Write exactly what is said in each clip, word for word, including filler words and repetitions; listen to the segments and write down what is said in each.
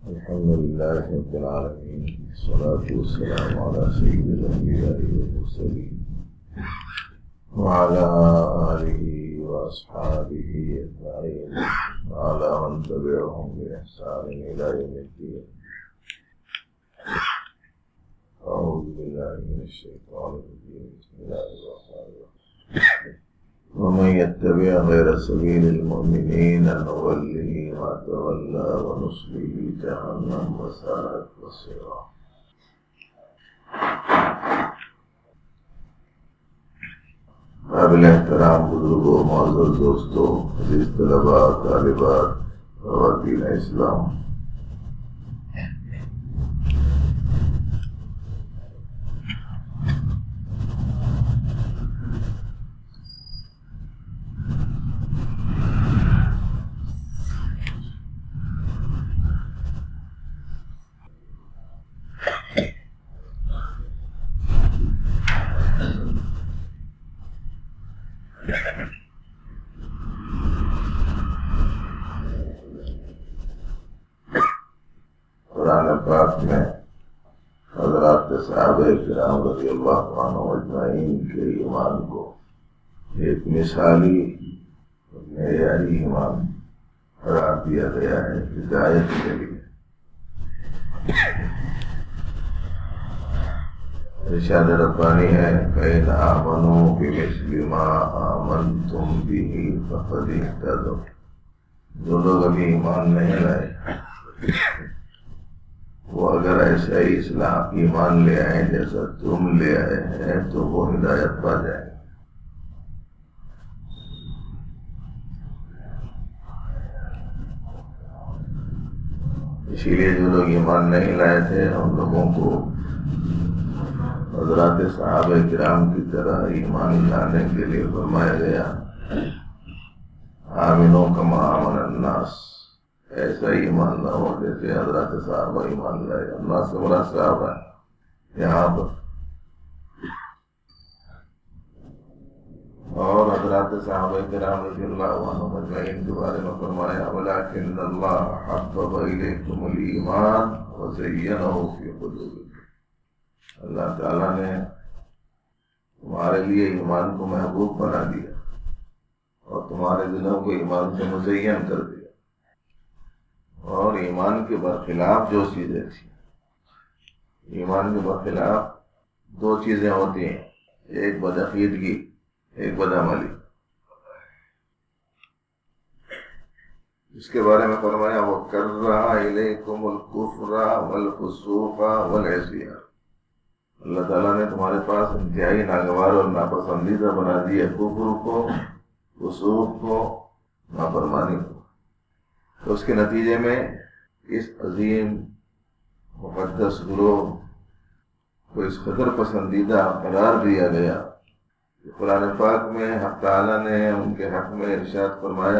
الحمد لله رب العالمين، والصلاة والسلام على سيد الأنبياء والمرسلين وعلى آله وأصحابه أجمعين وعلى من تبعهم بإحسان إلى يوم الدين. أعوذ بالله من الشيطان الرجيم. بسم الله الرحمن الرحيم. ومن يتبع غير سبيل المؤمنين نوله ما تولى ونصله جهنم وساءت مصيرا. قابل احترام بزرگوں، معزز دوستوں، عزیز طلباء، طالبات، خواتین اسلام، قرآن پاک میں حضرات صحابہ کرام رضی اللہ عنہ اجمعین کے ایمان کو ایک مثالی معیاری ایمان قرار دیا گیا ہے ہدایت کے لیے۔ ارشاد ربانی ہے فَإِنْ آمَنُوا بِمِثْلِ مَا آمَنْتُمْ بِهِ فَقَدِ اهْتَدَوْا۔ جو لوگ ابھی ایمان نہیں لائے وہ اگر ایسا ہی اسلام ایمان لے آئے جیسا تم لے آئے ہیں تو وہ ہدایت پا جائیں گے۔ اسی لیے جو لوگ ایمان نہیں لائے تھے ان لوگوں کو حضرات صحابہ کرام کی طرح ایمان لانے کے لیے فرمایا گیا آمنو کما آمن الناس، ایسا ہی ایمان لاؤ جیسے حضرات صحابہ ایمان لائے۔ اللہ سے بڑا صحابہ ہے یہاں پر، اور حضرات صحابہ کرام رضی اللہ عنہم اجمعین کے بارے میں فرمایا ولکن اللہ حبب الیکم الایمان وزینہ فی قلوبکم۔ اللہ تعالیٰ نے تمہارے لیے ایمان کو محبوب بنا دیا اور تمہارے دلوں کو ایمان سے مزین کر دیا، اور ایمان کے برخلاف جو چیزیں تھیں، ایمان کے برخلاف دو چیزیں ہوتی ہیں، ایک بدعقیدگی، ایک بدعملی۔ اس کے بارے میں فرمایا وَكَرَّهَ إِلَيْكُمُ الْكُفْرَ وَالْفُسُوقَ وَالْعِصْيَانَ۔ اللہ تعالیٰ نے تمہارے پاس انتہائی ناگوار اور ناپسندیدہ بنا دیا کفر کو، فسوق کو، نافرمانی کو۔ تو اس کے نتیجے میں اس عظیم مقدس گروہ کو اس قدر پسندیدہ قرار دیا گیا کہ قرآن پاک میں حق تعالیٰ نے ان کے حق میں ارشاد فرمایا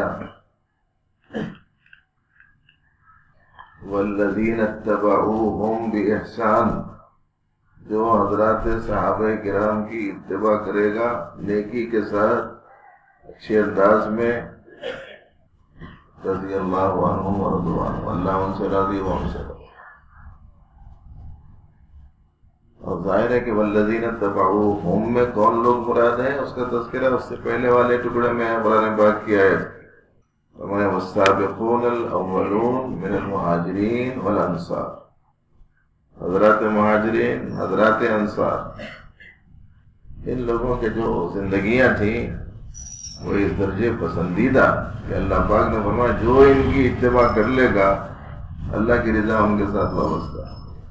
والذین اتبعوہم بإحسان، جو حضرات صحابہ کرام کی اتباع کرے گا نیکی کے ساتھ اچھے انداز میں، رضی اللہ عنہم ورضوا عنہ، اللہ ان سے راضی وہ ان سے راضی۔ اور ظاہر ہے کہ والذین اتبعوہم میں کون لوگ مراد ہیں، اس کا تذکرہ اس سے پہلے والے ٹکڑے میں قرآن پاک کی آیت فرمایا والسابقون الاولون من المہاجرین والانصار، حضرات مہاجرین، حضرات انصار، ان لوگوں کے جو زندگیاں تھیں وہ اس درجے پسندیدہ کہ اللہ پاک نے فرمایا جو ان کی اتباع کر لے گا اللہ کی رضا ان کے ساتھ وابستہ۔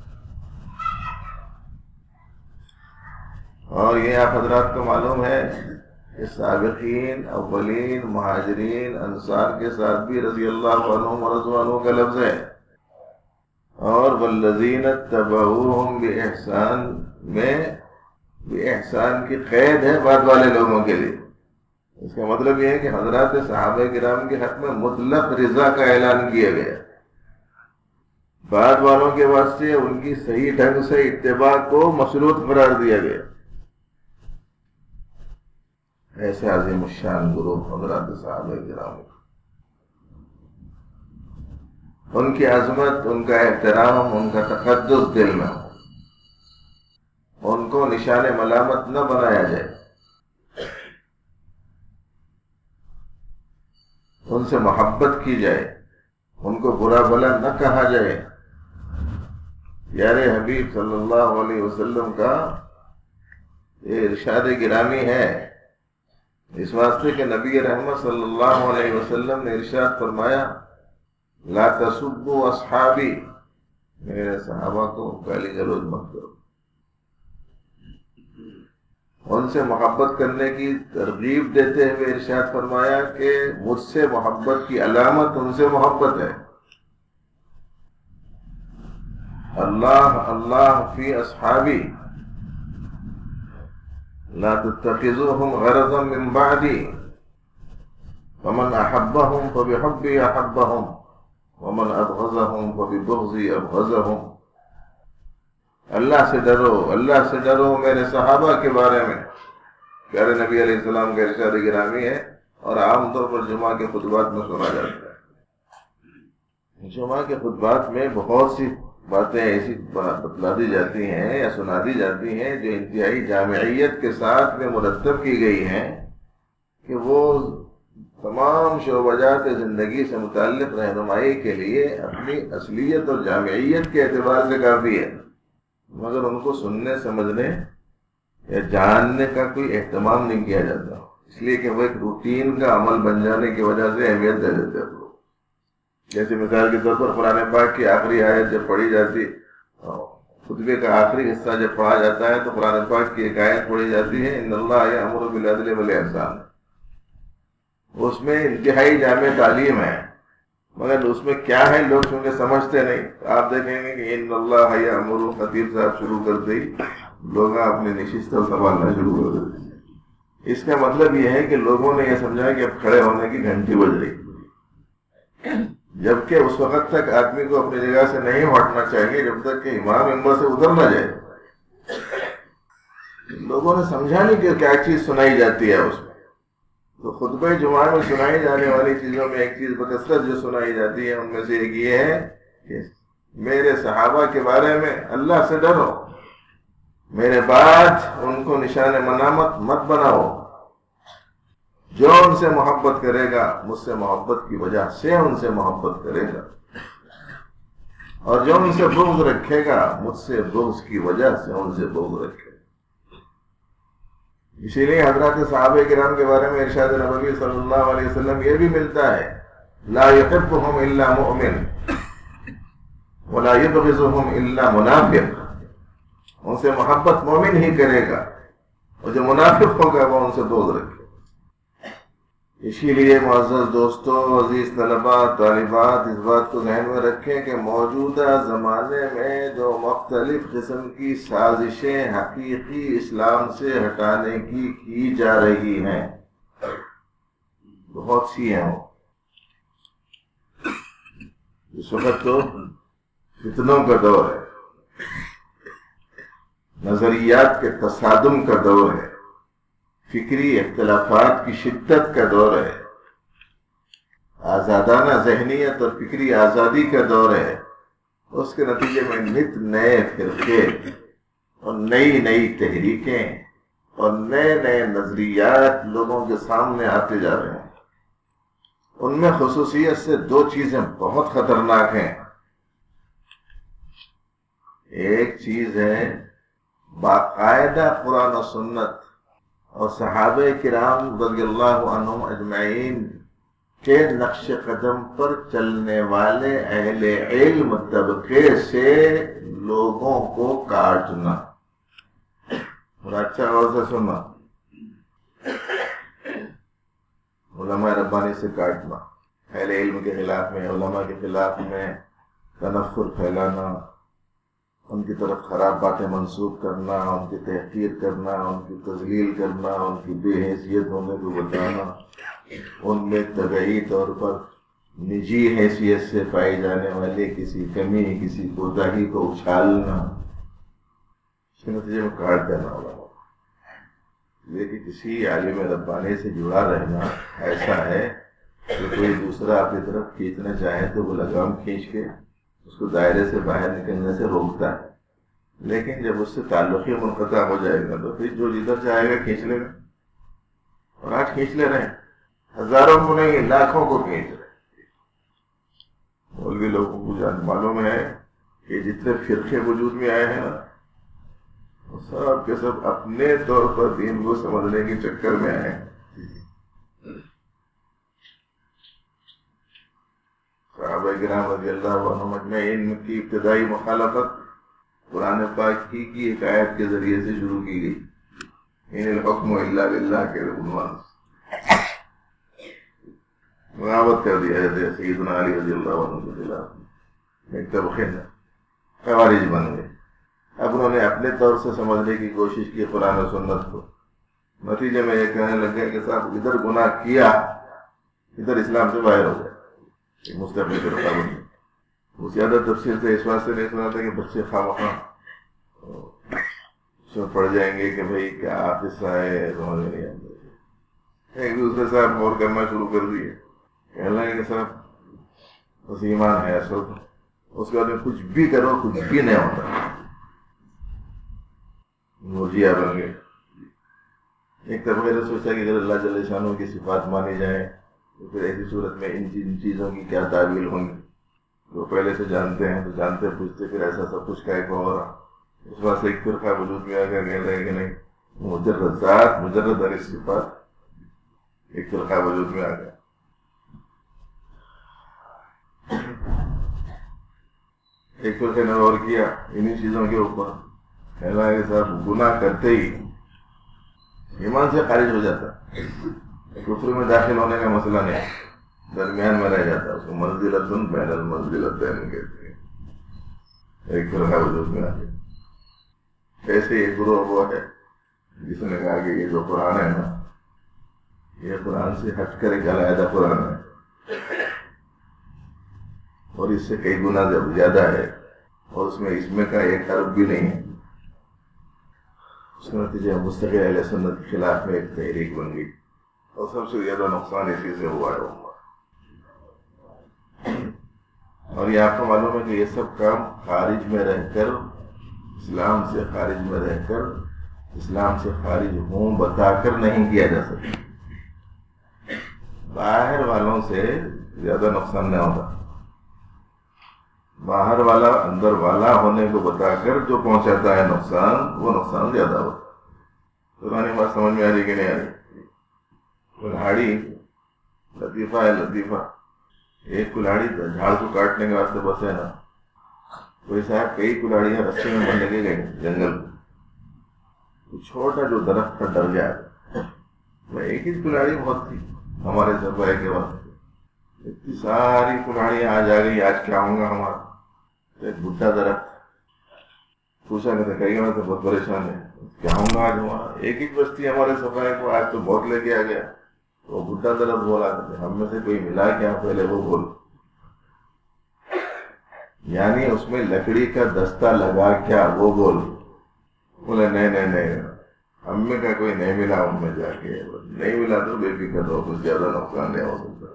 اور یہ آپ حضرات کو معلوم ہے کہ سابقین، اولین، مہاجرین، انصار کے ساتھ بھی رضی اللہ عنہم ورضوا عنہ کا لفظ ہے، اور والذین اتبعوہم بإحسان میں بإحسان کی قید ہے بعد والے لوگوں کے لیے۔ اس کا مطلب یہ ہے کہ حضرات صحابہ کرام کے حق میں مطلق رضا کا اعلان کیا گیا، بعد والوں کے واسطے ان کی صحیح ڈھنگ سے اتباع کو مشروط قرار دیا گیا۔ ایسے عظیم الشان گروہ حضرات صحابہ کرام۔ ان کی عظمت، ان کا احترام، ان کا تقدس دل میں ہو، ان کو نشان ملامت نہ بنایا جائے، ان سے محبت کی جائے، ان کو برا بھلا نہ کہا جائے۔ پیارے حبیب صلی اللہ علیہ وسلم کا یہ ارشاد گرامی ہے، اس واسطے کہ نبی رحمت صلی اللہ علیہ وسلم نے ارشاد فرمایا لا تسبوا اصحابی، میرے صحابہ کو گالی گلوچ مت کرو۔ ان سے محبت کرنے کی ترغیب دیتے ہوئے ارشاد فرمایا کہ مجھ سے محبت کی علامت ان سے محبت ہے۔ اللہ اللہ فی اصحابی لا تتخذوهم غرضا من بعدی فمن احبهم فبحبی احبهم ومن ابغضهم فببغضی ابغضهم۔ اللہ سے ڈرو، اللہ سے ڈرو میرے صحابہ کے بارے میں، پیارے نبی علیہ السلام کا ارشاد گرامی ہے، اور عام طور پر جمعہ کے خطبات میں سنا جاتا ہے۔ جمعہ کے خطبات میں بہت سی باتیں ایسی بتلا دی جاتی ہیں یا سنا دی جاتی ہیں جو انتہائی جامعیت کے ساتھ میں مرتب کی گئی ہیں کہ وہ تمام شعبجات زندگی سے متعلق رہنمائی کے لیے اپنی اصلیت اور جامعیت کے اعتبار سے کافی ہے، مگر ان کو سننے سمجھنے یا جاننے کا کوئی اہتمام نہیں کیا جاتا، اس لیے کہ وہ ایک روٹین کا عمل بن جانے کی وجہ سے اہمیت دے دیتے ہیں لوگ۔ جیسے مثال کے طور پر قرآن پاک کی آخری آیت جب پڑھی جاتی، خطبے کا آخری حصہ جب پڑھا جاتا ہے تو قرآن پاک کی ایک آیت پڑھی جاتی ہے ان اللہ یأمر بالعدل والاحسان، اس میں انتہائی جامع تعلیم ہے، مگر اس میں کیا ہے لوگ چونکہ سمجھتے نہیں۔ آپ دیکھیں گے کہ ان اللہ یأمر، خطیب صاحب شروع کرتے ہی لوگ اپنے نشستیں سنبھالنا شروع کر دیتے ہیں۔ اس کا مطلب یہ ہے کہ لوگوں نے یہ سمجھا کہ اب کھڑے ہونے کی گھنٹی بج رہی، جبکہ اس وقت تک آدمی کو اپنی جگہ سے نہیں ہٹنا چاہیے جب تک کہ امام ممبر سے ادھر نہ جائے۔ لوگوں نے سمجھا نہیں کہ کیا چیز سنائی جاتی ہے اس میں۔ تو خطبہ جمعہ میں سنائی جانے والی چیزوں میں ایک چیز بکثرت جو سنائی جاتی ہے ان میں سے ایک یہ ہے کہ میرے صحابہ کے بارے میں اللہ سے ڈرو، میرے بعد ان کو نشان منامت مت بناؤ، جو ان سے محبت کرے گا مجھ سے محبت کی وجہ سے ان سے محبت کرے گا، اور جو ان سے بغض رکھے گا مجھ سے بغض کی وجہ سے ان سے بغض رکھے گا۔ اسی لیے حضرات صحابہ کرام کے بارے میں ارشاد نبوی صلی اللہ علیہ وسلم یہ بھی ملتا ہے لا يحبهم الا مؤمن ولا يبغضهم الا منافق، ان سے محبت مومن ہی کرے گا اور جو منافق ہوگا وہ ان سے بغض رکھے گا۔ اسی لیے معزز دوستو، عزیز طلباء، طالبات، اس بات کو ذہن میں رکھیں کہ موجودہ زمانے میں جو مختلف قسم کی سازشیں حقیقی اسلام سے ہٹانے کی کی جا رہی ہیں، بہت سی ہیں۔ اس وقت تو فتنوں کا دور ہے، نظریات کے تصادم کا دور ہے، فکری اختلافات کی شدت کا دور ہے، آزادانہ ذہنیت اور فکری آزادی کا دور ہے۔ اس کے نتیجے میں نت نئے فرقے اور نئی نئی تحریکیں اور نئے نئے نظریات لوگوں کے سامنے آتے جا رہے ہیں۔ ان میں خصوصیت سے دو چیزیں بہت خطرناک ہیں۔ ایک چیز ہے باقاعدہ قرآن و سنت اور صحابہ کرام رضی اللہ عنہم اجمعین کے نقش قدم پر چلنے والے اہل علم طبقے سے لوگوں کو کاٹنا۔ اور اچھا غور سے سننا، علماء ربانی سے کاٹنا، اہل علم کے خلاف میں، علماء کے خلاف میں تنفر پھیلانا، ان کی طرف خراب باتیں منسوخ کرنا، ان کی تحقیر کرنا، ان کی تذلیل کرنا، ان کی بے حیثیت ہونے کو بتانا، ان میں طبعی طور پر نجی حیثیت سے پائی جانے والی کسی کمی، کسی کوتاہی کو اچھالنا، اس کے نتیجے میں کاٹ دینا ہوگا۔ لیکن کسی عالم ربانی سے جڑا رہنا ایسا ہے کہ کوئی دوسرا آپ کی طرف کھینچنا چاہے تو وہ لگام کھینچ کے اس کو دائرے سے باہر نکلنے سے روکتا ہے، لیکن جب اس سے تعلق ہی منقطع ہو جائے گا تو پھر جو جدھر چاہے گا کھینچ لے گا. اور آج کھینچ لے رہے ہیں، ہزاروں کو نہیں لاکھوں کو کھینچ رہے ہیں. مولوی لوگوں کو جان معلوم ہے کہ جتنے فرقے وجود میں آئے ہیں نا، وہ سب کے سب اپنے طور پر دین کو سمجھنے کے چکر میں آئے ہیں. صحابہ کرام رضی اللہ عنہم اجمعین کی ابتدائی مخالفت قرآن پاک کی کی ایک آیت کے ذریعے سے شروع کی گئی، ان الحکم الا للہ کے عنوان سے بغاوت کر دیا ہے سیدنا علی رضی اللہ عنہ کے خلاف. ایک طبقے میں خوارج بن گئے. اب انہوں نے اپنے طور سے سمجھنے کی کوشش کی قرآن و سنت کو، نتیجے میں یہ کہنے لگ گئے کہ صاحب ادھر گناہ کیا ادھر اسلام سے باہر ہو گئے. مستقبل کے رقابت میں وہ زیادہ تفصیل سے اس واسطے نہیں سنا تھا کہ بچے خواہ اس میں پڑ جائیں گے کہ بھائی کیا حادثہ ہے سمجھ میں نہیں آتا. ایک دوسرے سے آپ غور کرنا شروع کر دیے، کہنے لگے کہ صاحب بس ایمان ہے اصل، اس کے بعد میں کچھ بھی کرو کچھ بھی نہیں ہوتا. مرجئہ بن گئے. ایک طبقے نے سوچا کہ اگر اللہ جل شانہ کی صفات مانی جائیں تو پھر ایسی صورت میں ان ان چیزوں کی کیا تعویل ہوں گی. جو پہلے سے جانتے ہیں تو جانتے پوچھتے پھر ایسا سب کچھ کا ہو رہا. اس وقت ایک فرقہ وجود میں آ کر کہہ رہے کہ نہیں مجرد ذات مجرد عن صفات. ایک فرقہ وجود میں آ گیا. ایک فرقے نے غور کیا انہی چیزوں کے اوپر، کہنا ہے کہ صاحب گناہ کرتے ہی ایمان سے خارج ہو جاتا، کفر میں داخل ہونے کا مسئلہ نہیں، درمیان میں رہ جاتا. اس کو منزلۃ بین المنزلتین کہتے ہیں. ایک فرقہ وجود میں آ گیا. ایسے ایک گروہ وہ ہے جس نے کہا کہ یہ جو قرآن ہے نا یہ قرآن سے ہٹ کر ایک علیحدہ قرآن ہے اور اس سے کئی گنا زیادہ ہے اور اس میں اس میں کا ایک حرف بھی نہیں ہے. اس کے نتیجے مستقل اہل سنت کے خلاف میں ایک تحریک بن گئی اور سب سے زیادہ نقصان اسی سے ہوا ہے. اور یہ آپ کو معلوم ہے کہ یہ سب کام خارج میں رہ کر اسلام سے خارج میں رہ کر اسلام سے خارج ہوں بتا کر نہیں کیا جا سکتا. باہر والوں سے زیادہ نقصان نہیں ہوتا. باہر والا اندر والا ہونے کو بتا کر جو پہنچاتا ہے نقصان وہ نقصان زیادہ ہوتا. پرانی بات سمجھ میں آ رہی کہ نہیں آ رہی؟ کلہاڑی لطیفہ ہے لطیفہ. ایک کلاڑی جھاڑ کو کاٹنے کے واسطے بس ہے نا، کوئی صاحب کئی کلاڑیاں رستے میں بن لگے گئے جنگل میں. چھوٹا جو درخت تھا ڈر گیا. ایک ہی کلاڑی بہت تھی ہمارے سربراہ کے واسطے. اتنی ساری کلاڑیاں آج آ گئی، آج کیا ہوں گا ہمارا. ایک بڈھا درخت پوچھا کہ کئی بار تو بہت پریشان ہے کیا ہوں گا آج ہمارا. ایک ہی بستی ہمارے سربراہ کو آج تو بہت لے کے آ گیا. وہ بڈھا درخت بولا ہم میں سے کوئی ملا کیا پہلے وہ بول. یعنی اس میں لکڑی کا دستہ لگا کیا وہ بول. بولے نہیں نہیں نہیں ہم میں کا کوئی نہیں ملا. ان میں جا کے نہیں ملا تو بے فکر ہو، کچھ زیادہ نقصان نہیں ہو سکتا.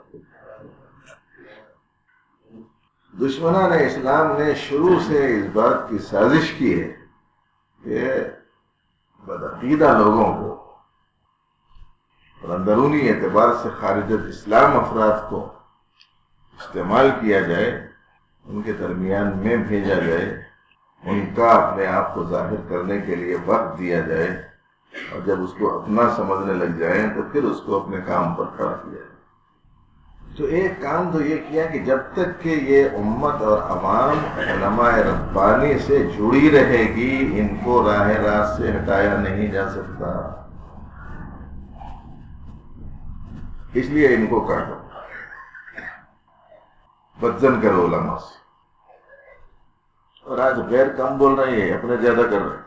دشمنان اسلام نے شروع سے اس بات کی سازش کی ہے کہ بدعقیدہ لوگوں کو اور اندرونی اعتبار سے خارج اسلام افراد کو استعمال کیا جائے، ان کے درمیان میں بھیجا جائے، ان کا اپنے آپ کو ظاہر کرنے کے لیے وقت دیا جائے اور جب اس کو اپنا سمجھنے لگ جائیں تو پھر اس کو اپنے کام پر کھڑا کیا جائے. تو ایک کام تو یہ کیا کہ جب تک کہ یہ امت اور عوام علماء ربانی سے جڑی رہے گی ان کو راہ راست سے ہٹایا نہیں جا سکتا. اس لیے ان کو کاٹو، بدزن کرو علماء سے. اور آج غیر کم بول رہے ہیں، اپنے زیادہ کر رہے ہیں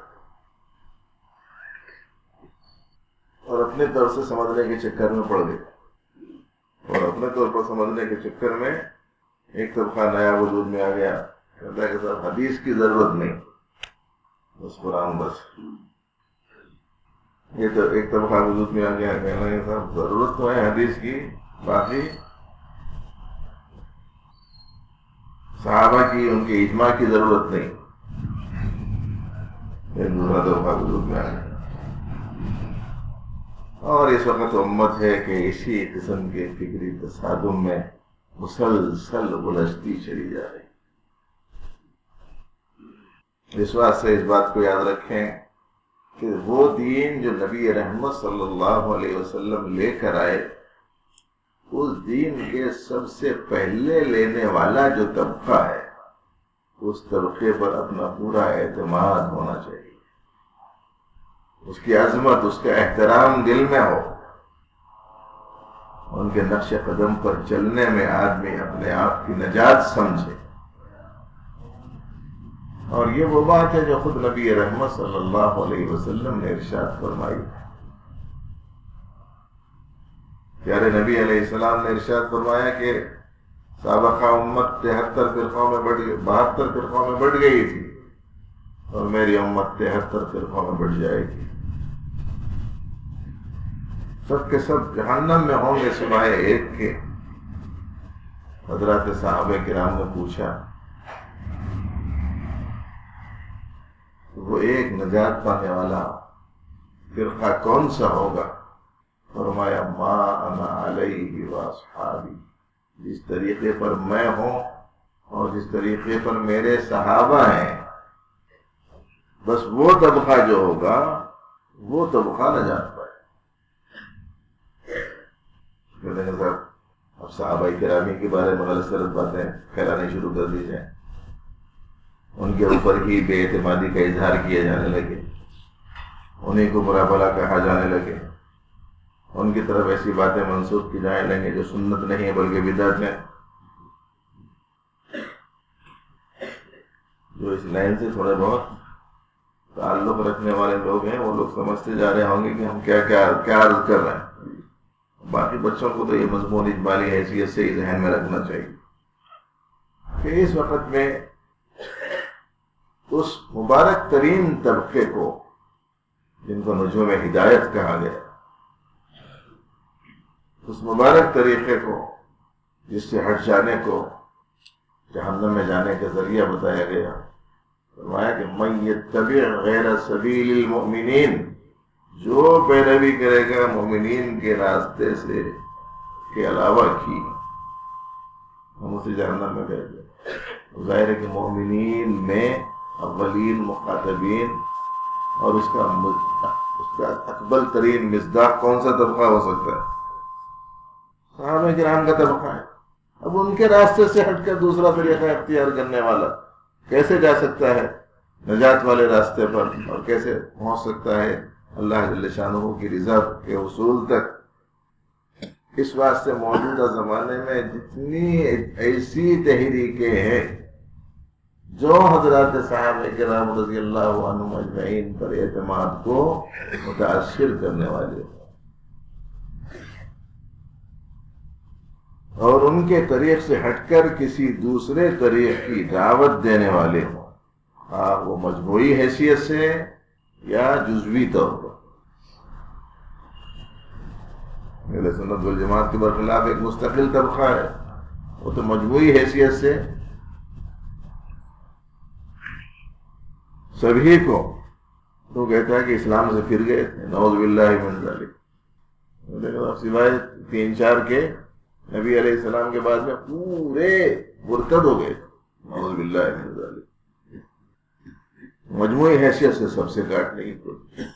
اور اپنے طور سے سمجھنے کے چکر میں پڑ گئے. اور اپنے طور پر سمجھنے کے چکر میں ایک طبقہ نیا وجود میں آ گیا، کہتا ہے کہ صاحب حدیث کی ضرورت نہیں، بس قرآن بس. یہ تو ایک طبقہ وجود میں آ گیا، کہنا ہے صاحب ضرورت تو ہے حدیث کی، باقی صحابہ کی ان کے اجماع کی ضرورت نہیں، ایک دوسرا دفعہ وجود میں آ گیا۔ اور اس وقت امت ہے کہ اسی قسم کے فکری تصادم میں مسلسل الجھتی چلی جا رہی۔ اس واسطے سے اس بات کو یاد رکھیں کہ وہ دین جو نبی رحمت صلی اللہ علیہ وسلم لے کر آئے، اس دین کے سب سے پہلے لینے والا جو طبقہ ہے، اس طبقے پر اپنا پورا اعتماد ہونا چاہیے، اس کی عظمت، اس کا احترام دل میں ہو، ان کے نقش قدم پر چلنے میں آدمی اپنے آپ کی نجات سمجھے۔ اور یہ وہ بات ہے جو خود نبی رحمت صلی اللہ علیہ وسلم نے ارشاد فرمائی۔ پیارے نبی علیہ السلام نے ارشاد فرمایا کہ سابقہ امت تہتر فرقوں میں بڑھ گئی، بہتر فرقوں میں بڑھ گئی تھی، اور میری امت تہتر فرقوں میں بڑھ جائے گی، سب کے سب جہنم میں ہوں گے سوائے ایک کے۔ حضرات صحابہ کرام نے پوچھا وہ ایک نجات پانے والا فرقہ کون سا ہوگا؟ فرمایا ما انا علیہ واصحابی، جس طریقے پر میں ہوں اور جس طریقے پر میرے صحابہ ہیں، بس وہ طبقہ جو ہوگا وہ طبقہ نجات پائے۔ کہتے ہیں صاحب اب صحابہ کرامی کے بارے میں غلط غلط باتیں پھیلانی شروع کر دی جائیں، ان کے اوپر ہی بے اعتمادی کا اظہار کیا جانے لگے، انہیں کو برا بھلا کہا جانے لگے، ان کی طرف ایسی باتیں منسوخ کی جائیں لگیں جو سنت نہیں ہے بلکہ بدعت ہے۔ جو اس لائن سے تھوڑے بہت تعلق رکھنے والے لوگ ہیں وہ لوگ سمجھتے جا رہے ہوں گے کہ ہم کیا کیا کیا عرض کر رہے ہیں۔ باقی بچوں کو تو یہ مضمون اجمالی حیثیت سے ہی ذہن میں رکھنا چاہیے کہ اس وقت میں اس مبارک ترین طبقے کو جن کو نجوم ہدایت کہا گیا، اس مبارک طریقے کو جس سے ہٹ جانے کو جہنم میں جانے کا ذریعہ بتایا گیا، فرمایا کہ من یتبع غیر سبیل المؤمنین، جو پیروی کرے گا مومنین کے راستے سے کے علاوہ کی، ہم اسے جہنم میں بھیج دیں۔ ظاہر ہے کہ مومنین میں اولین مخاطبین اور اس کا اس کا اقبل ترین مصداق کون سا طبقہ ہو سکتا ہے؟ صحابہ کرام کا طبقہ ہے۔ اب ان کے راستے سے ہٹ کر دوسرا طریقہ اختیار کرنے والا کیسے جا سکتا ہے نجات والے راستے پر، اور کیسے پہنچ سکتا ہے اللہ جل شانہ کی رضا کے حصول تک؟ اس واسطے موجودہ زمانے میں جتنی ایسی تحریکیں ہیں جو حضرات صحابہ کرام رضی اللہ عنہم اجمعین پر اعتماد کو متاثر کرنے والے اور ان کے طریق سے ہٹ کر کسی دوسرے طریق کی دعوت دینے والے ہوں، ہاں وہ مجموعی حیثیت سے یا جزوی طور پر۔ اہل سنت والجماعت کے برخلاف ایک مستقل طبقہ ہے، وہ تو مجموعی حیثیت سے سبھی کو تو کہتا ہے کہ اسلام سے پھر گئے تھے، نعوذ باللہ من ذالک، سوائے تین چار کے نبی علیہ السلام کے بعد میں پورے مرتد ہو گئے، نعوذ باللہ من ذالک۔ مجموعی حیثیت سے سب سے کاٹنے کی کوشش،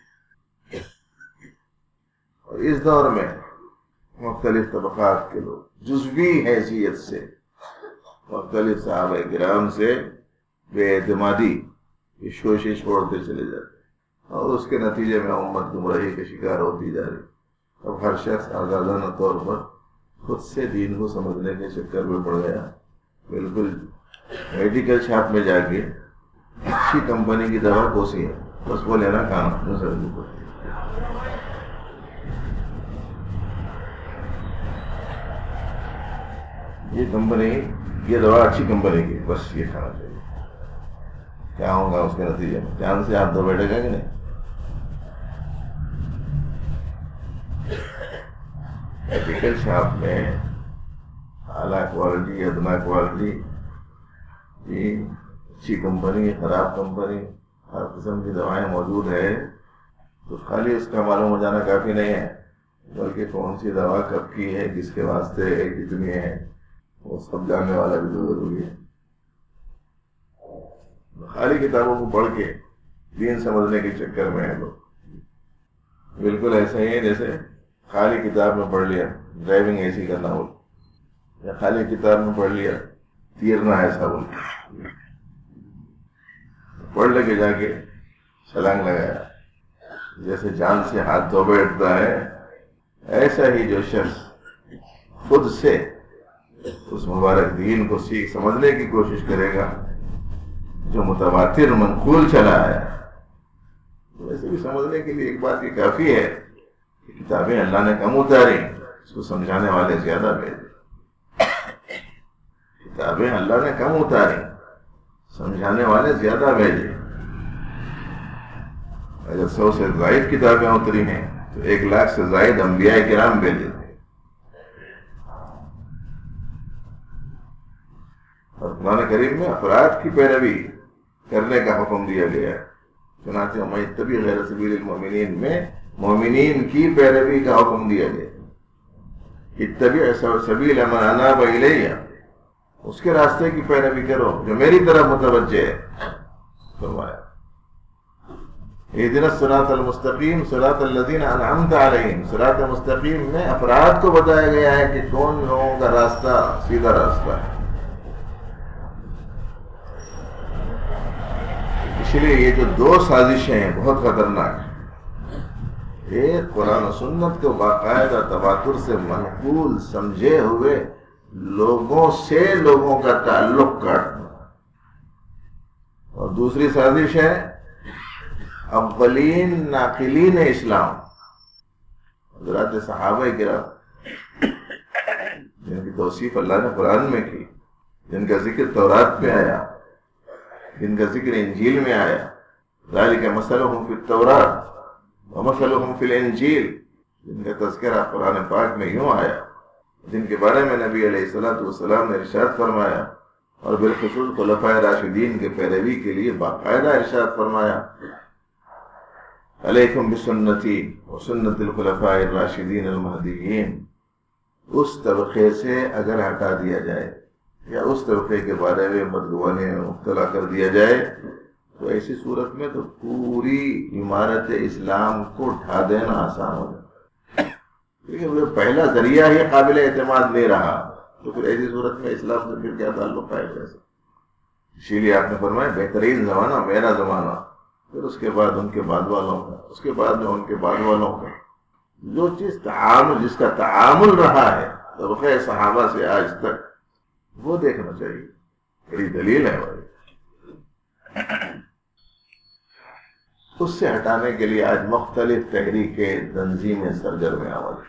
اور اس دور میں مختلف طبقات کے لوگ جزوی حیثیت سے مختلف صحابہ کرام سے بے اعتمادی کی کوشش چھوڑتے چلے جاتے ہیں، اور اس کے نتیجے میں امت گمراہی کا شکار ہوتی جا رہی۔ اب ہر شخص آزادانہ طور پر خود سے دین کو سمجھنے کے چکر میں پڑ گیا، بالکل میڈیکل شاپ میں جا کے اچھی کمپنی کی دوا کوسی ہے، بس وہ لینا کام نظر کو۔ یہ کمپنی یہ دوا اچھی کمپنی کی، بس یہ کھانا چاہیے۔ کیا ہوگا اس کے نتیجے میں؟ جان سے ہاتھ دھو بیٹھے گا کہ نہیں؟ میڈیکل شاپ میں اعلیٰ کوالٹی ادنا کوالٹی کہ اچھی کمپنی خراب کمپنی ہر قسم کی دوائیں موجود ہے تو خالی اس کا معلوم ہو جانا کافی نہیں ہے، بلکہ کون سی دوا کب کی ہے، کس کے واسطے ہے، کتنی ہے، وہ سب جاننے والا بھی تو ضروری ہے۔ خالی کتابوں کو پڑھ کے دین سمجھنے کے چکر میں ہے لوگ، بالکل ایسا ہی ہے جیسے خالی کتاب میں پڑھ لیا ڈرائیونگ ایسی کرنا ہو، یا خالی کتاب میں پڑھ لیا تیرنا ایسا بول، پڑھ لے کے جا کے چھلانگ لگایا، جیسے جان سے ہاتھ دھو بیٹھتا ہے، ایسا ہی جو شخص خود سے اس مبارک دین کو سیکھ سمجھنے کی کوشش کرے گا جو متواتر منقول چلا ہے، ویسے بھی سمجھنے کے لیے ایک بات یہ کافی ہے کہ کتابیں اللہ نے کم اتاری، اس کو سمجھانے والے زیادہ بھیجے۔ کتابیں اللہ نے کم اتاری، سمجھانے والے زیادہ بھیجے۔ اگر سو سے زائد کتابیں اتری ہیں تو ایک لاکھ سے زائد انبیاء کرام بھیجے تھے، اور قرآن کریم میں افراد کی پیروی کرنے کا حکم دیا گیا ہے۔ چنانچہ وَمَن يَتَّبِعْ غَيْرَ سَبِيلِ الْمُؤْمِنِينَ میں مومنین کی پیروی کا حکم دیا گیا، اتبع سبیل من اناب الی، اس کے راستے کی پیروی کرو جو میری طرف متوجہ ہے۔ فرمایا اهدنا الصراط المستقیم صراط الذین انعمت علیہم، صراط مستقیم میں افراد کو بتایا گیا ہے کہ کون لوگوں کا راستہ سیدھا راستہ ہے۔ اس لیے یہ جو دو سازشیں ہیں بہت خطرناک ہیں، ایک قرآن و سنت کو باقاعدہ تواتر سے منقول سمجھے ہوئے لوگوں سے لوگوں کا تعلق کاٹنا، اور دوسری سازش ہے اولین ناقلین اسلام حضرات صحابہ کرام، جن کی توصیف اللہ نے قرآن میں کی، جن کا ذکر تورات میں آیا، جن کا ذکر انجیل میں آیا، ذالک مثلہم فی التوراۃ ومثلہم فی الانجیل، جن کا تذکرہ قرآن پاک میں یوں آیا، جن کے بارے میں نبی علیہ الصلوۃ والسلام نے ارشاد فرمایا، اور بالخصوص خلفائے راشدین کے پیروی کے لیے باقاعدہ ارشاد فرمایا، علیکم بسنتی وسنت الخلفاء الراشدین المہدیین۔ اس طبقے سے اگر ہٹا دیا جائے یا اس طبقے کے بارے میں بدگمانی میں مبتلا کر دیا جائے تو ایسی صورت میں تو پوری عمارت اسلام کو ڈھا دینا آسان ہو جائے، کیونکہ وہ پہلا ذریعہ ہی قابل اعتماد نہیں رہا، تو پھر ایسی صورت میں اسلام سے پھر کیا تعلق قائم رہ سکتا۔ اسی لیے آپ نے فرمایا بہترین زمانہ میرا زمانہ، پھر اس کے بعد ان کے بعد والوں کا، اس کے بعد میں ان کے بعد والوں کا۔ جو چیز تعامل جس کا تعامل رہا ہے طبقہ صحابہ سے آج تک، وہ دیکھنا چاہیے، بڑی دلیل ہے بھائی۔ اس سے ہٹانے کے لیے آج مختلف تحریکیں تنظیمیں سرگرم عمل،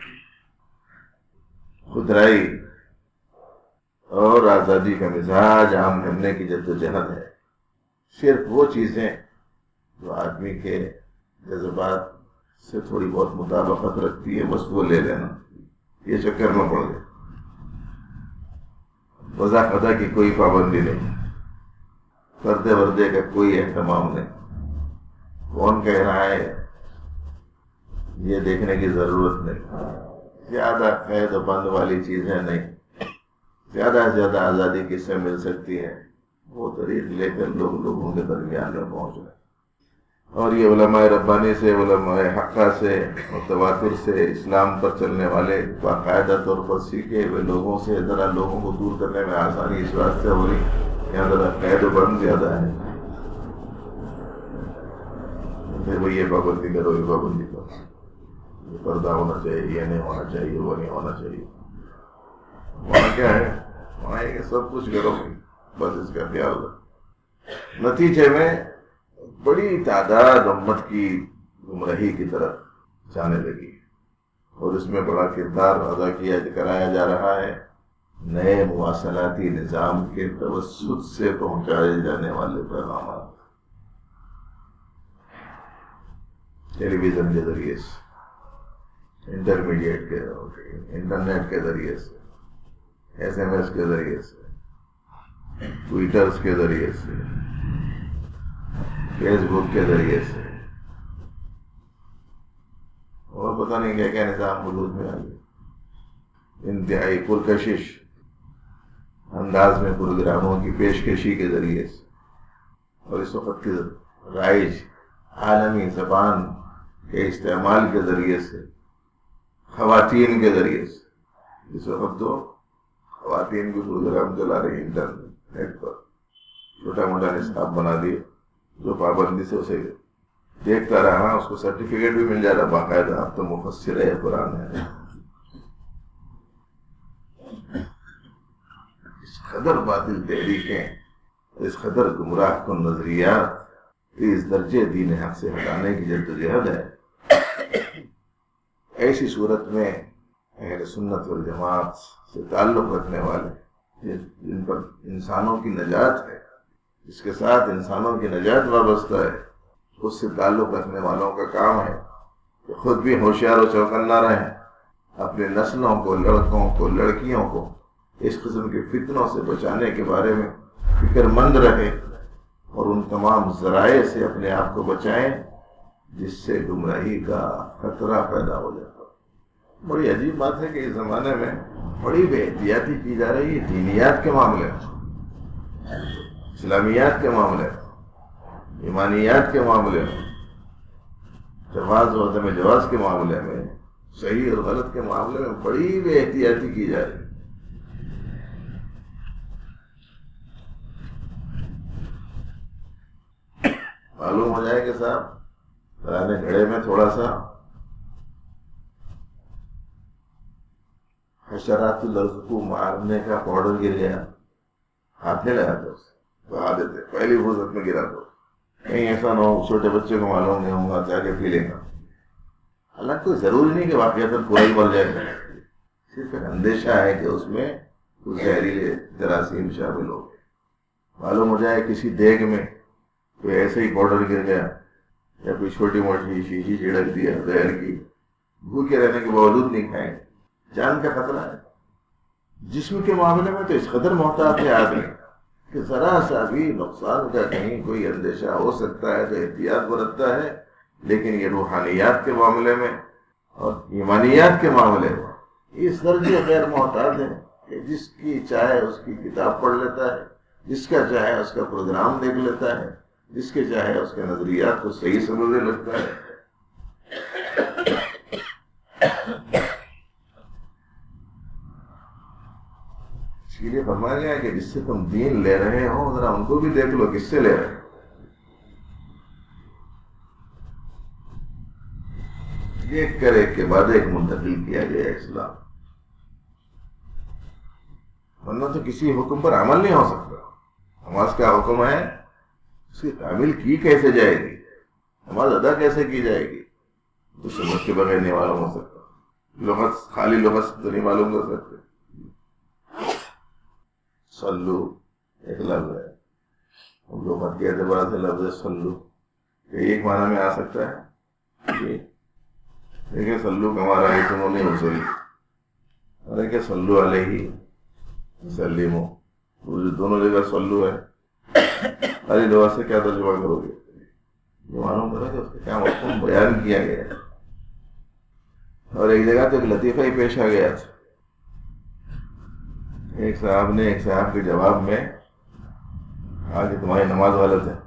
خودرائی اور آزادی کا مزاج عام کرنے کی جدوجہد ہے۔ صرف وہ چیزیں جو آدمی کے جذبات سے تھوڑی بہت مطابقت رکھتی ہے بس وہ لے لینا، یہ چکر میں پڑ گئے۔ وضع قضا کی کوئی پابندی نہیں، پردے وردے کا کوئی اہتمام نہیں، کون کہہ رہا ہے یہ دیکھنے کی ضرورت نہیں، زیادہ قید و بند والی چیزیں نہیں، زیادہ سے زیادہ آزادی کس سے مل سکتی ہے وہ طریق لے کر لوگ لوگوں کے درمیان میں پہنچ رہے۔ اور یہ علماء ربانی سے، علماء حقہ سے، متواتر سے، اسلام پر چلنے والے باقاعدہ طور پر سیکھے ہوئے لوگوں سے ذرا لوگوں کو دور کرنے میں آسانی اس واسطے ہو رہی، یہاں ذرا قید و بند زیادہ ہے، پھر وہ یہ پابندی کرو، یہ پابندی کرو، یہ پردہ ہونا چاہیے، یہ نہیں ہونا چاہیے، وہ نہیں ہونا چاہیے۔ وہاں کیا ہے؟ وہاں یہ سب کچھ کرو، بس اس کا خیال رکھو۔ نتیجے میں بڑی تعداد امت کی گمراہی کی طرف جانے لگی، اور اس میں بڑا کردار ادا کیا کرایا جا رہا ہے نئے مواصلاتی نظام کے توسط سے پہنچائے جانے والے پیغامات، ٹیلی ویژن کے ذریعے سے، انٹرمیڈیٹ کے انٹرنیٹ کے ذریعے سے، ایس ایم ایس کے ذریعے سے، ٹویٹرز کے ذریعے سے، فیس بک کے ذریعے سے، اور پتہ نہیں کیا کیا نظام وجود میں آ گیا، انتہائی پرکشش انداز میں پروگراموں کی پیشکشی کے ذریعے سے، اور اس وقت کی رائج عالمی زبان کے استعمال کے ذریعے سے، خواتین کے ذریعے سے، اس وقت تو خواتین بھی پروگرام چلا رہی ہیں انٹرنیٹ پر، چھوٹا موٹا نصاب بنا دیے، جو پابندی سے اسے دیکھتا رہا، اس کو سرٹیفکیٹ بھی مل جا رہا باقاعدہ، اب تو مفسر ہے قرآن ہے۔ اس قدر باطل تحریکیں، اس قدر گمراہ کن نظریات اس درجے دین حق سے ہٹانے کی جدوجہد ہے، ایسی صورت میں اہل سنت والجماعت سے تعلق رکھنے والے، جن پر انسانوں کی نجات ہے، جس کے ساتھ انسانوں کی نجات وابستہ ہے، اس سے تعلق رکھنے والوں کا کام ہے کہ خود بھی ہوشیار و چوکنا رہیں، اپنے نسلوں کو، لڑکوں کو، لڑکیوں کو اس قسم کے فتنوں سے بچانے کے بارے میں فکر مند رہے، اور ان تمام ذرائع سے اپنے آپ کو بچائیں جس سے گمراہی کا خطرہ پیدا ہو جاتا۔ بڑی عجیب بات ہے کہ اس زمانے میں بڑی بے احتیاطی کی جا رہی ہے دینیات کے معاملے میں، اسلامیات کے معاملے میں، ایمانیات کے معاملے میں، جواز و عدم جواز کے معاملے میں، صحیح اور غلط کے معاملے میں بڑی بے احتیاطی کی جا رہی ہے۔ معلوم ہو جائے کہ صاحب پرانے گھڑے میں تھوڑا سا حشرات الارض کو مارنے کا پاؤڈر گر گیا، ہاتھ نہیں لگاتے اسے، بہا دیتے، پہلی فرصت میں گرا تو کہیں ایسا نہ ہو چھوٹے بچے کو معلوم نہیں ہوگا جا کے پی لے گا۔ حالانکہ کوئی ضروری نہیں کہ واقعات پورا ہی مر جائے، صرف ایک اندیشہ ہے کہ اس میں کچھ زہریلے جراثیم شامل ہو گئے۔ معلوم ہو جائے کسی دیگ میں کوئی ایسے ہی پاؤڈر گر گیا، یا کوئی چھوٹی موٹی شیشی چھڑک دیا زہر کی، بھوکے رہنے کے باوجود نہیں کھائیں، جان کا خطرہ ہے۔ جسم کے معاملے میں تو اس قدر محتاط ہے آدمی کہ ذرا سا بھی نقصان کا کہیں کوئی اندیشہ ہو سکتا ہے تو احتیاط برتتا ہے، لیکن یہ روحانیات کے معاملے میں اور ایمانیات کے معاملے میں اس درجے غیر محتاط ہے کہ جس کی چاہے اس کی کتاب پڑھ لیتا ہے، جس کا چاہے اس کا پروگرام دیکھ لیتا ہے، جس کے چاہے اس کے نظریات کو صحیح سمجھنے لگتا ہے۔ اس لیے فرمایا گیا کہ جس سے تم دین لے رہے ہو ذرا ان کو بھی دیکھ لو کس سے لے رہے ہو۔ ایک کر ایک کے بعد ایک منتقل کیا گیا اسلام، ورنہ تو کسی حکم پر عمل نہیں ہو سکتا۔ نماز کا حکم ہے، اس کی تعمیل کی کیسے جائے گی، نماز ادا کیسے کی جائے گی، تو سمجھ کے بغیر نہیں معلوم ہو سکتا۔ لغت خالی لغت سے تو نہیں معلوم کر سکتے۔ صلو ایک لفظ ہے، لغت کے اعتبار سے لفظ صلو کہ ایک معنی میں آ سکتا ہے، دیکھیں صلو کما رأیتمونی نے اصلی، اور کہ صلو علیہ سلیمو، دونوں جگہ صلو ہے، ساری دعا سے کیا ترجمہ کرو گے، یہ معلوم کرو کہ اس کا کیا مفہوم بیان کیا گیا ہے۔ اور ایک جگہ تو ایک لطیفہ ہی پیش آ گیا تھا، ایک صاحب نے ایک صاحب کے جواب میں کہا کہ تمہاری نماز غلط ہے،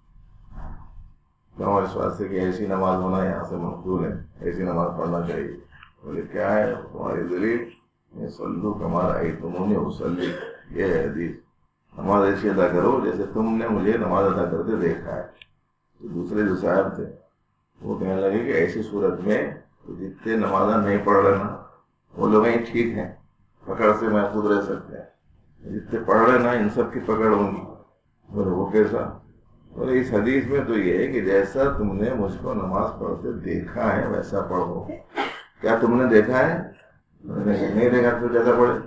کیوں؟ اس واسطے کہ ایسی نماز ہونا یہاں سے مقبول ہے، ایسی نماز پڑھنا چاہیے۔ بولے کیا ہے تمہاری دلیل؟ صلو کما رأیتمونی اصلی، یہ ہے حدیث، نماز ایسی ادا کرو جیسے تم نے مجھے نماز ادا کرتے دیکھا ہے۔ تو دوسرے جو صاحب تھے وہ کہنے لگے کہ ایسی صورت میں جتنے نمازاں نہیں پڑھ رہے نا وہ لوگ ہی ٹھیک ہیں، پکڑ سے محفوظ رہ سکتے ہیں، جتنے پڑھ رہے نا ان سب کی پکڑ ہوں گی۔ اور وہ کیسا؟ اور اس حدیث میں تو یہ ہے کہ جیسا تم نے مجھ کو نماز پڑھتے دیکھا ہے ویسا پڑھو۔ کیا تم نے دیکھا ہے؟ نہیں دیکھا تو جیسا پڑھے،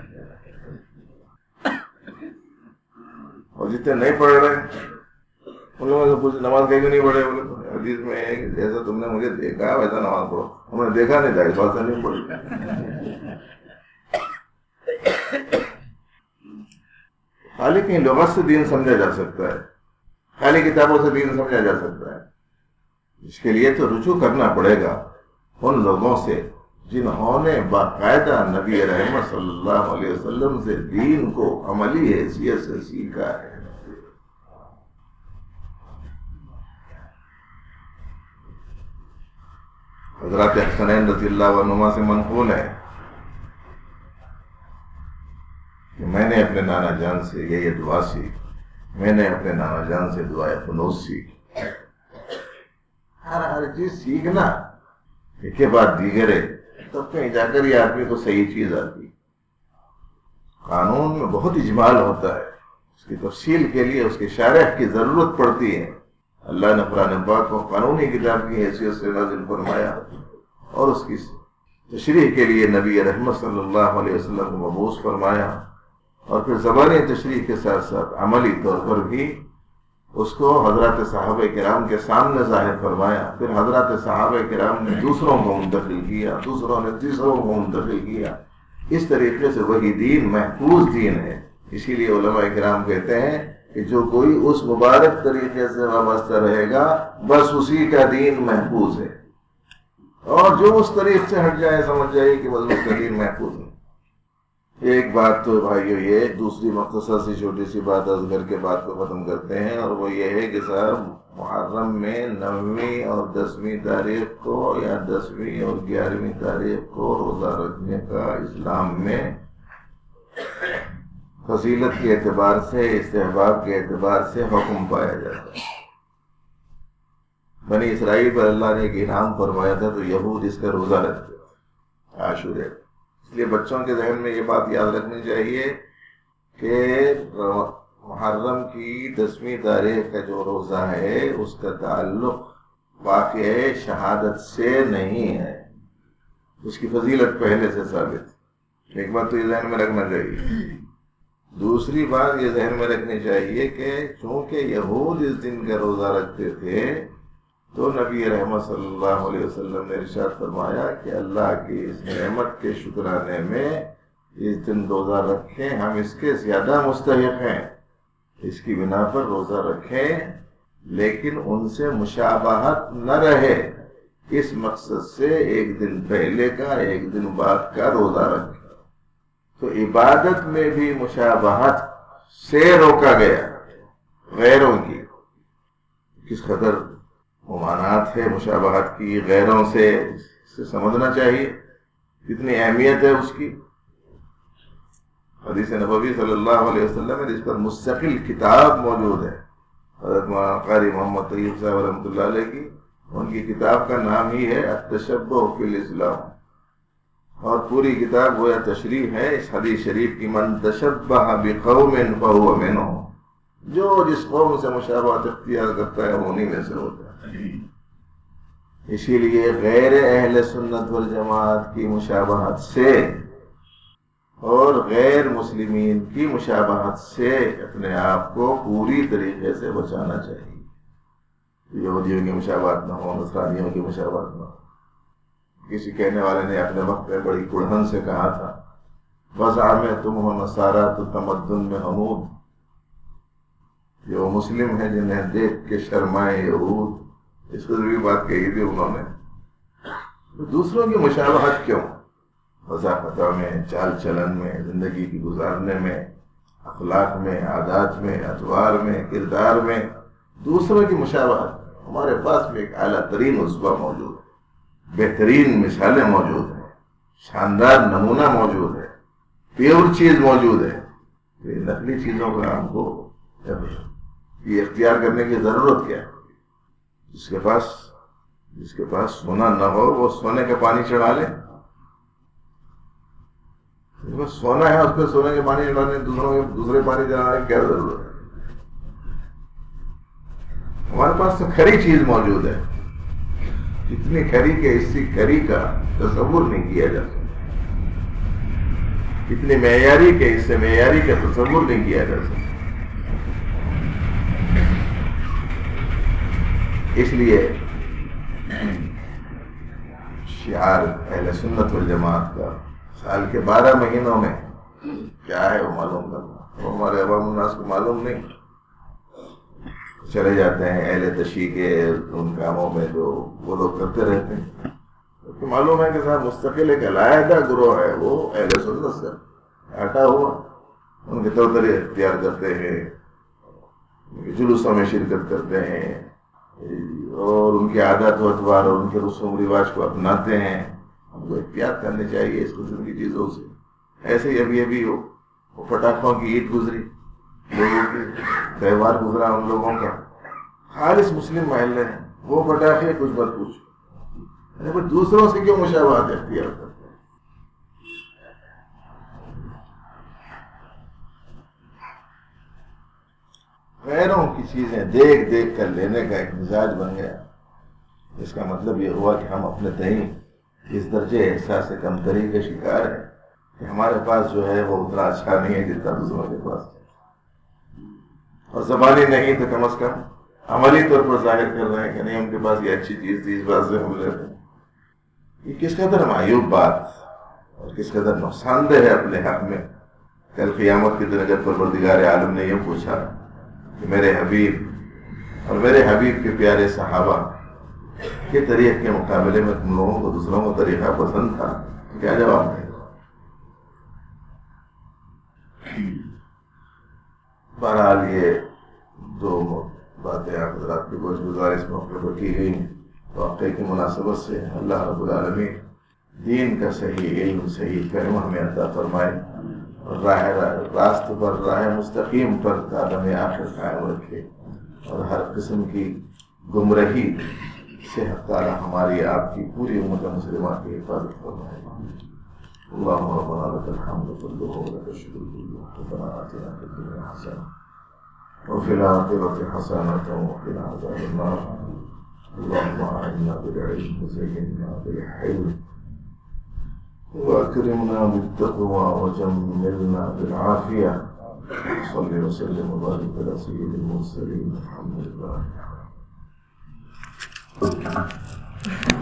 اور جتنے نہیں پڑھ رہے ان لوگوں سے پوچھ نماز کہیں نہیں پڑھے، بولے تو حدیث میں ہے کہ جیسا تم نے مجھے دیکھا ویسا نماز پڑھو۔ ہم نے دیکھا نہیں تھا اس بات سے نہیں پڑھی۔ خالی کہیں لغت سے دین سمجھا جا سکتا ہے، خالی کتابوں سے دین سمجھا جا سکتا ہے. اس کے لیے تو رجوع کرنا پڑے گا ان لوگوں سے جنہوں نے باقاعدہ نبی رحمت صلی اللہ علیہ وسلم سے دین کو عملی حیثیت سے سیکھا ہے. حضرات حسنین رضی اللہ عنہما سے منقول ہے کہ میں نے اپنے نانا جان سے یہ یہ دعا سیکھی، میں نے اپنے نانا جان سے دعائے قنوت سیکھی. ہر ہر چیز سیکھنا ایک کے بعد دیگر ہے، تب کہیں جا کر یہ آدمی کو صحیح چیز آتی. قانون میں بہت اجمال ہوتا ہے، اس کی تفصیل کے لیے اس کی شارح کی ضرورت پڑتی ہے. اللہ نے قرآن پاک کو قانونی کتاب کی حیثیت سے نازل فرمایا اور اس کی تشریح کے لیے نبی رحمت صلی اللہ علیہ وسلم کو مبعوث فرمایا، اور پھر زبانی تشریح کے ساتھ ساتھ عملی طور پر بھی اس کو حضرات صحابہ کرام کے سامنے ظاہر فرمایا. پھر حضرات صحابہ کرام نے دوسروں کو منتقل کیا، دوسروں نے تیسروں کو منتقل کیا. اس طریقے سے وہی دین محفوظ دین ہے. اسی لیے علماء کرام کہتے ہیں کہ جو کوئی اس مبارک طریقے سے وابستہ رہے گا بس اسی کا دین محفوظ ہے، اور جو اس طریقے سے ہٹ جائے سمجھ جائے کہ بس اس کا دین محفوظ ہے. ایک بات تو بھائیو یہ، دوسری مختصر سی چھوٹی سی بات از کر کے بات کو ختم کرتے ہیں، اور وہ یہ ہے کہ صاحب محرم میں نویں اور دسویں تاریخ کو یا دسویں اور گیارہویں تاریخ کو روزہ رکھنے کا اسلام میں فضیلت کے اعتبار سے، استحباب کے اعتبار سے حکم پایا جاتا ہے. بنی اسرائیل پر اللہ نے ایک انعام فرمایا تھا تو یہود اس کا روزہ رکھتے تھے، عاشورے. اس لیے بچوں کے ذہن میں یہ بات یاد رکھنی چاہیے کہ محرم کی دسویں تاریخ کا جو روزہ ہے اس کا تعلق واقع شہادت سے نہیں ہے، اس کی فضیلت پہلے سے ثابت ہے. ایک بات تو یہ ذہن میں رکھنا چاہیے. دوسری بات یہ ذہن میں رکھنی چاہیے کہ چونکہ یہود اس دن کا روزہ رکھتے تھے تو نبی رحمت صلی اللہ علیہ وسلم نے ارشاد فرمایا کہ اللہ کی اس نعمت کے شکرانے میں اس دن روزہ رکھیں، ہم اس کے زیادہ مستحق ہیں، اس کی بنا پر روزہ رکھیں، لیکن ان سے مشابہت نہ رہے. اس مقصد سے ایک دن پہلے کا ایک دن بعد کا روزہ رکھیں. تو عبادت میں بھی مشابہت سے روکا گیا غیروں کی. کس قدر ممانعت ہے مشابہت کی غیروں سے، سے سمجھنا چاہیے کتنی اہمیت ہے اس کی. حدیث نبوی صلی اللہ علیہ وسلم میں جس پر مستقل کتاب موجود ہے، حضرت قاری محمد طیب صاحب رحمۃ اللہ علیہ کی، ان کی کتاب کا نام ہی ہے التشبہ فی الاسلام، اور پوری کتاب وہ تشریح ہے اس حدیث شریف کی، من تشبہ بقوم فہو منہم، جو جس قوم سے مشابہت اختیار کرتا ہے وہ انہی میں سے ہوتا ہے. اسی لیے غیر اہل سنت والجماعت کی مشابہت سے اور غیر مسلمین کی مشابہت سے اپنے آپ کو پوری طریقے سے بچانا چاہیے. یہودیوں کی مشابہت نہ ہو، نصرانیوں کی مشابہت نہ ہو. کسی کہنے والے نے اپنے وقت میں بڑی کڑھن سے کہا تھا، وضع میں تم ہو نصارہ تو تمدن میں حمود. جو مسلم ہیں جنہیں دیکھ کے شرمائے یہود، اس کو بھی بات کہی تھی انہوں نے. دوسروں کی مشابہت کیوں؟ وضاحتوں میں، چال چلن میں، زندگی کی گزارنے میں، اخلاق میں، عادات میں، اطوار میں، کردار میں دوسروں کی مشابہت. ہمارے پاس میں ایک اعلیٰ ترین اسوہ موجود ہے، بہترین مثالیں موجود ہیں، شاندار نمونہ موجود ہے، پیور چیز موجود ہے. یہ نقلی چیزوں کا ہم کو یہ اختیار کرنے کی ضرورت کیا ہے؟ جس کے پاس جس کے پاس سونا نہ ہو وہ سونے کا پانی چڑھا لے. سونا ہے اس پہ سونے کے پانی چڑھانے، دوسروں کے دوسرے پانی چڑھانے کی کیا ضرورت ہے؟ ہمارے پاس تو کھری چیز موجود ہے، اتنی کھری کہ اسی کھری کا تصور نہیں کیا جا سکتا، اتنی معیاری کہ اس سے معیاری کا تصور نہیں کیا جا سکتا. اس لیے شعار اہل سنت والجماعت کا سال کے بارہ مہینوں میں کیا ہے وہ معلوم کرنا. وہ ہمارے عوام الناس کو معلوم نہیں، چلے جاتے ہیں اہل تشیع کے ان کاموں میں جو وہ لوگ کرتے رہتے ہیں. تو معلوم ہے کہ صاحب مستقل ایک علیحدہ گروہ ہے، وہ اہل سنت سے ہٹا ہوا، ان کے طور طریقے اختیار کرتے ہیں، جلوسوں میں شرکت کرتے ہیں اور ان کے عادات و اطوار اور ان کے رسوم و رواج کو اپناتے ہیں. ہم کو احتیاط کرنی چاہیے اس قسم کی چیزوں سے. ایسے ہی ابھی ابھی ہو وہ پٹاخوں کی عید گزری، لوگوں کی تہوار گزرا ان لوگوں کا، خالص مسلم محلے ہیں، وہ پٹاخے کچھ بت کچھ، دوسروں سے کیوں مشابہت اختیار کرتے ہیں؟ غیروں کی چیزیں دیکھ دیکھ کر لینے کا ایک مزاج بن گیا. اس کا مطلب یہ ہوا کہ ہم اپنے تئیں اس درجے احساس کمتری کے شکار ہیں کہ ہمارے پاس جو ہے وہ اتنا اچھا نہیں ہے جتنا دوسروں کے پاس ہے، اور زبانی نہیں تو کم از کم عملی طور پر ظاہر کر رہے ہیں کہ نہیں ان کے پاس یہ اچھی چیز تھی، اس بات سے ہم لیتے ہیں. یہ کس قدر معیوب بات اور کس قدر نقصان دہ ہے اپنے حق میں. کل قیامت کے دن اگر پروردگار عالم نے یہ پوچھا کہ میرے حبیب اور میرے حبیب کے پیارے صحابہ کے طریق کے مقابلے میں تم لوگوں کو دوسروں کو طریقہ پسند تھا، تو کیا جواب دے گا؟ بہرحال یہ دو باتیں آپ حضرات کی گوش گزار اس موقع پر کی گئی واقعے کی مناسبت سے. اللہ رب العالمین دین کا صحیح علم صحیح فہم ہمیں عطا فرمائے اور راہ راست پر راہ مستقیم پر قدم آخر قائم رکھے اور ہر قسم کی گمراہی سے حق تعالی ہماری آپ کی پوری امت مسلمہ کی حفاظت فرمائے. اللهم ربنا لك الحمد كله ولك الشكر كله، ربنا آتنا في الدنيا حسنة وفي الآخرة حسنة وقنا عذاب النار. اللهم أعنا بالعلم وزينا بالحلم وأكرمنا بالتقوى وجملنا بالعافية. صل وسلم وبارك على سيد المرسلين. الحمد لله.